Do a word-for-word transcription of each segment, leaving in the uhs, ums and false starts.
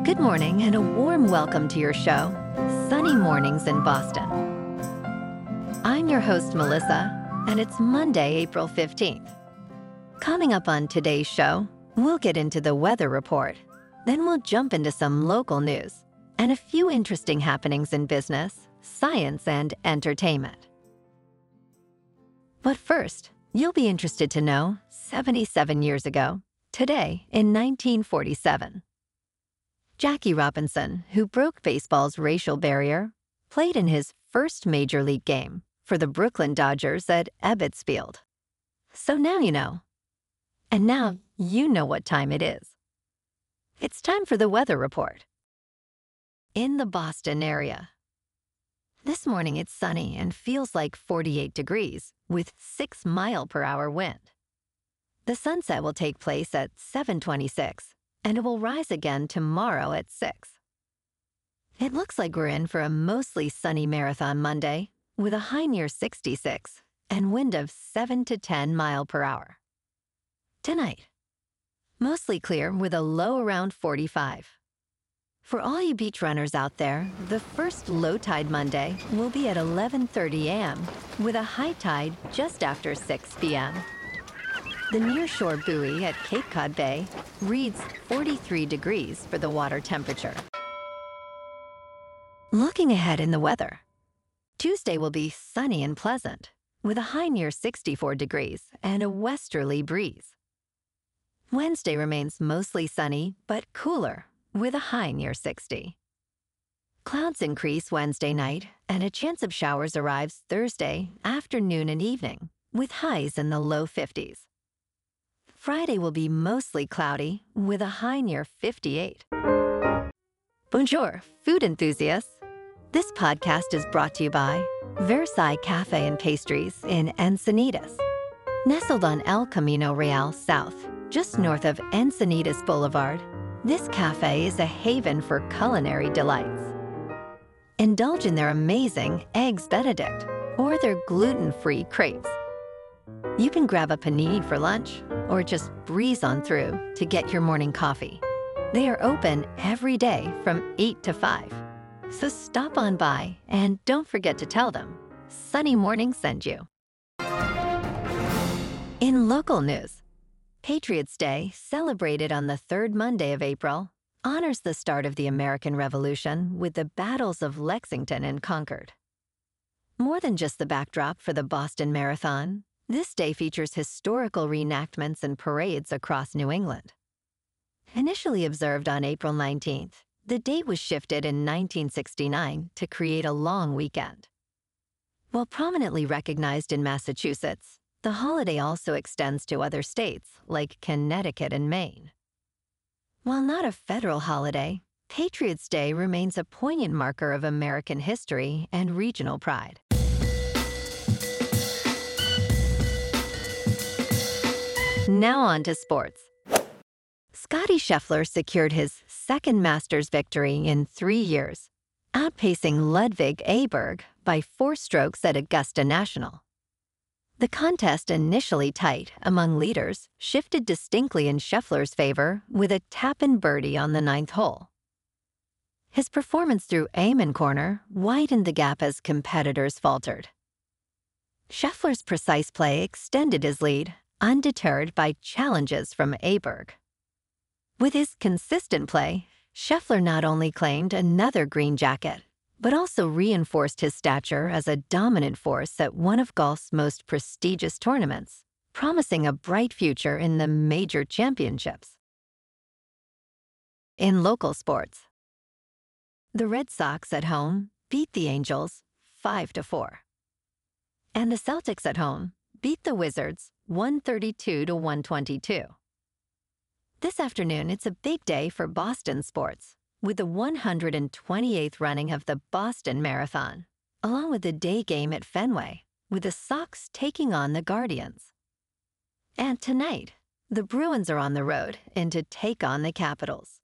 Good morning and a warm welcome to your show, Sunny Mornings in Boston. I'm your host, Melissa, and it's Monday, April fifteenth. Coming up on today's show, we'll get into the weather report. Then we'll jump into some local news and a few interesting happenings in business, science, and entertainment. But first, you'll be interested to know, seventy-seven years ago, today in nineteen forty-seven, Jackie Robinson, who broke baseball's racial barrier, played in his first major league game for the Brooklyn Dodgers at Ebbets Field. So now you know. And now you know what time it is. It's time for the weather report. In the Boston area. This morning it's sunny and feels like forty-eight degrees with six mile per hour wind. The sunset will take place at seven twenty-six. And it will rise again tomorrow at six. It looks like we're in for a mostly sunny marathon Monday with a high near sixty-six and wind of seven to ten mile per hour. Tonight, mostly clear with a low around forty-five. For all you beach runners out there, the first low tide Monday will be at eleven thirty a m with a high tide just after six p m The nearshore buoy at Cape Cod Bay reads forty-three degrees for the water temperature. Looking ahead in the weather, Tuesday will be sunny and pleasant, with a high near sixty-four degrees and a westerly breeze. Wednesday remains mostly sunny, but cooler, with a high near sixty. Clouds increase Wednesday night, and a chance of showers arrives Thursday afternoon and evening, with highs in the low fifties. Friday will be mostly cloudy with a high near fifty-eight. Bonjour, food enthusiasts. This podcast is brought to you by Versailles Cafe and Pastries in Encinitas. Nestled on El Camino Real South, just north of Encinitas Boulevard, this cafe is a haven for culinary delights. Indulge in their amazing Eggs Benedict or their gluten-free crepes. You can grab a panini for lunch or just breeze on through to get your morning coffee. They are open every day from eight to five. So stop on by and don't forget to tell them Sunny Morning sent you. In local news, Patriots Day, celebrated on the third Monday of April, honors the start of the American Revolution with the battles of Lexington and Concord. More than just the backdrop for the Boston Marathon, this day features historical reenactments and parades across New England. Initially observed on April nineteenth, the date was shifted in nineteen sixty-nine to create a long weekend. While prominently recognized in Massachusetts, the holiday also extends to other states like Connecticut and Maine. While not a federal holiday, Patriots Day remains a poignant marker of American history and regional pride. Now on to sports. Scottie Scheffler secured his second Masters victory in three years, outpacing Ludwig Aberg by four strokes at Augusta National. The contest, initially tight among leaders, shifted distinctly in Scheffler's favor with a tap-in birdie on the ninth hole. His performance through Amen Corner widened the gap as competitors faltered. Scheffler's precise play extended his lead, undeterred by challenges from Aberg. With his consistent play, Scheffler not only claimed another green jacket, but also reinforced his stature as a dominant force at one of golf's most prestigious tournaments, promising a bright future in the major championships. In local sports, the Red Sox at home beat the Angels five to four. And the Celtics at home beat the Wizards one thirty-two to one twenty-two. This afternoon, it's a big day for Boston sports, with the one hundred twenty-eighth running of the Boston Marathon, along with the day game at Fenway, with the Sox taking on the Guardians. And tonight, the Bruins are on the road and to take on the Capitals.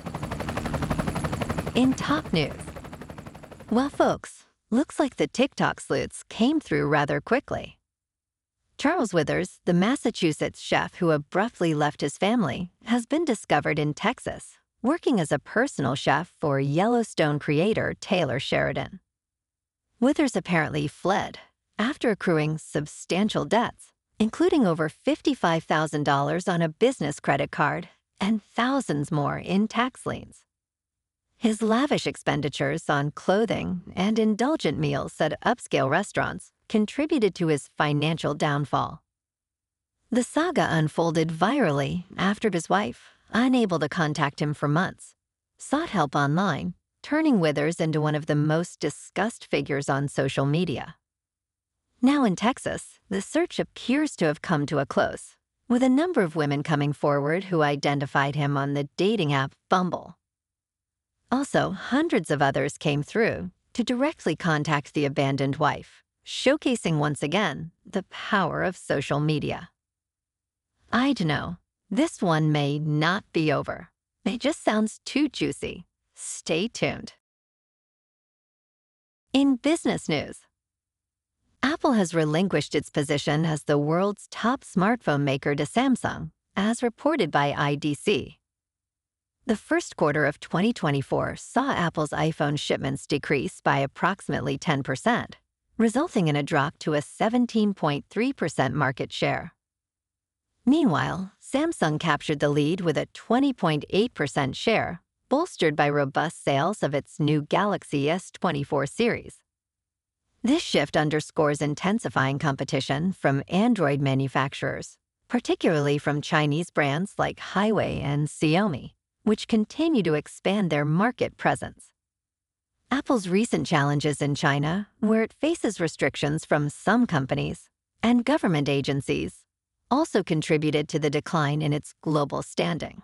In top news, well, folks, looks like the TikTok sleuths came through rather quickly. Charles Withers, the Massachusetts chef who abruptly left his family, has been discovered in Texas, working as a personal chef for Yellowstone creator Taylor Sheridan. Withers apparently fled after accruing substantial debts, including over fifty-five thousand dollars on a business credit card and thousands more in tax liens. His lavish expenditures on clothing and indulgent meals at upscale restaurants contributed to his financial downfall. The saga unfolded virally after his wife, unable to contact him for months, sought help online, turning Withers into one of the most discussed figures on social media. Now in Texas, the search appears to have come to a close, with a number of women coming forward who identified him on the dating app Bumble. Also, hundreds of others came through to directly contact the abandoned wife, showcasing once again the power of social media. I'd know, this one may not be over. It just sounds too juicy. Stay tuned. In business news, Apple has relinquished its position as the world's top smartphone maker to Samsung, as reported by I D C. The first quarter of twenty twenty-four saw Apple's iPhone shipments decrease by approximately ten percent, resulting in a drop to a seventeen point three percent market share. Meanwhile, Samsung captured the lead with a twenty point eight percent share, bolstered by robust sales of its new Galaxy S twenty-four series. This shift underscores intensifying competition from Android manufacturers, particularly from Chinese brands like Huawei and Xiaomi, which continue to expand their market presence. Apple's recent challenges in China, where it faces restrictions from some companies and government agencies, also contributed to the decline in its global standing.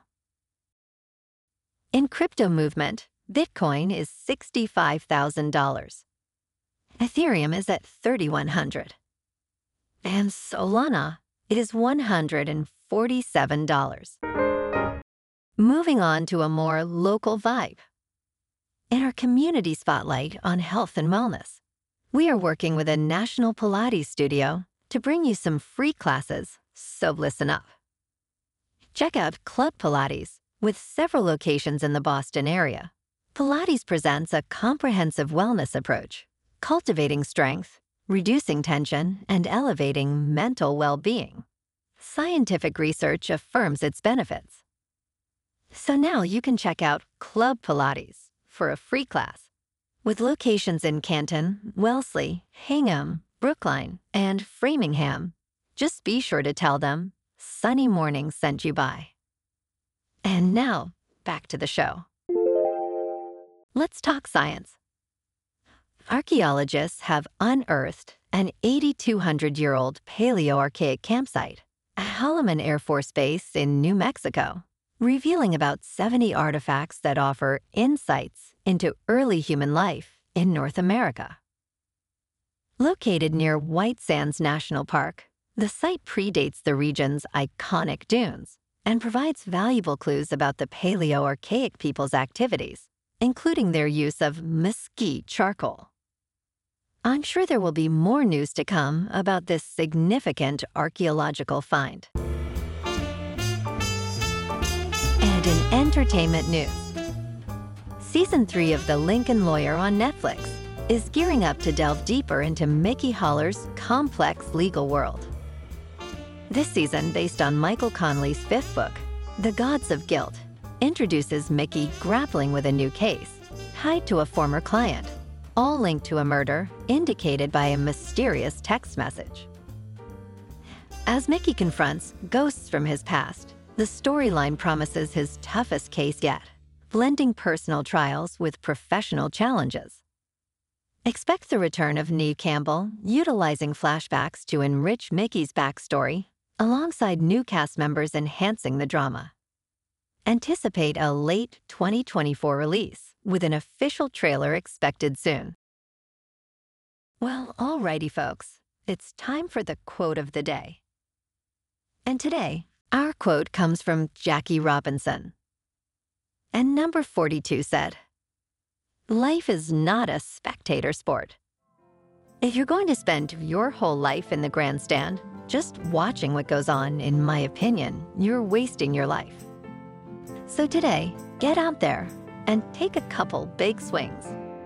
In crypto movement, Bitcoin is sixty-five thousand dollars. Ethereum is at thirty-one hundred dollars. And Solana, it is one hundred forty-seven dollars. Moving on to a more local vibe. In our community spotlight on health and wellness, we are working with a national Pilates studio to bring you some free classes, so listen up. Check out Club Pilates, with several locations in the Boston area. Pilates presents a comprehensive wellness approach, cultivating strength, reducing tension, and elevating mental well-being. Scientific research affirms its benefits. So now you can check out Club Pilates for a free class. With locations in Canton, Wellesley, Hingham, Brookline, and Framingham, just be sure to tell them Sunny Morning sent you by. And now, back to the show. Let's talk science. Archaeologists have unearthed an eighty-two hundred year old Paleoarchaic campsite at Holloman Air Force Base in New Mexico, revealing about seventy artifacts that offer insights into early human life in North America. Located near White Sands National Park, the site predates the region's iconic dunes and provides valuable clues about the Paleoarchaic people's activities, including their use of mesquite charcoal. I'm sure there will be more news to come about this significant archaeological find. And in entertainment news, Season three of The Lincoln Lawyer on Netflix is gearing up to delve deeper into Mickey Haller's complex legal world. This season, based on Michael Connelly's fifth book, The Gods of Guilt, introduces Mickey grappling with a new case tied to a former client, all linked to a murder indicated by a mysterious text message. As Mickey confronts ghosts from his past, the storyline promises his toughest case yet, blending personal trials with professional challenges. Expect the return of Neve Campbell, utilizing flashbacks to enrich Mickey's backstory, alongside new cast members enhancing the drama. Anticipate a late twenty twenty-four release, with an official trailer expected soon. Well, alrighty folks, it's time for the quote of the day. And today, our quote comes from Jackie Robinson. And number forty-two said, "Life is not a spectator sport. If you're going to spend your whole life in the grandstand, just watching what goes on, in my opinion, you're wasting your life. So today, get out there and take a couple big swings.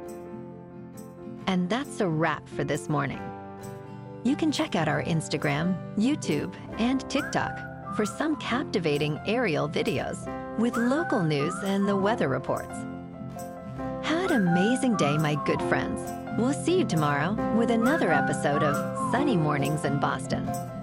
And that's a wrap for this morning. You can check out our Instagram, YouTube, and TikTok for some captivating aerial videos with local news and the weather reports. Have an amazing day, my good friends. We'll see you tomorrow with another episode of Sunny Mornings in Boston.